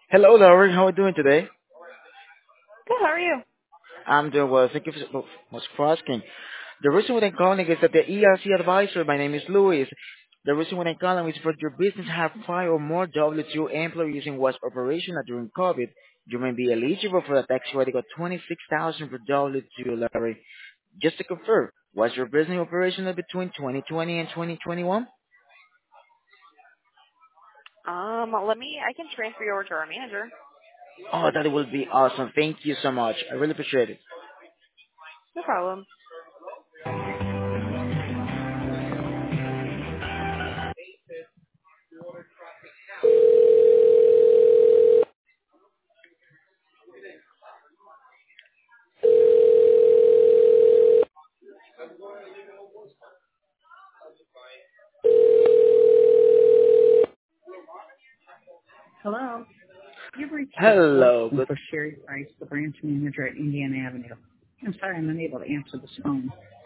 Hello, Lauren. How are you doing today? Good, how are you? I'm doing well. Thank you so much for asking. The reason why I'm calling is that the ERC advisor, my name is Louis. The reason why I'm calling is for your business have five or more W-2 employees in was operational during COVID. You may be eligible for a tax credit of 26000 per W-2, Larry. Just to confirm, was your business operational between 2020 and 2021? I can transfer you over to our manager. Oh, that will be awesome. Thank you so much. I really appreciate it. No problem. Hello. You've reached the Hello. voicemail Good for Sherry Price, the branch manager at Indiana Avenue. I'm sorry I'm unable to answer this phone.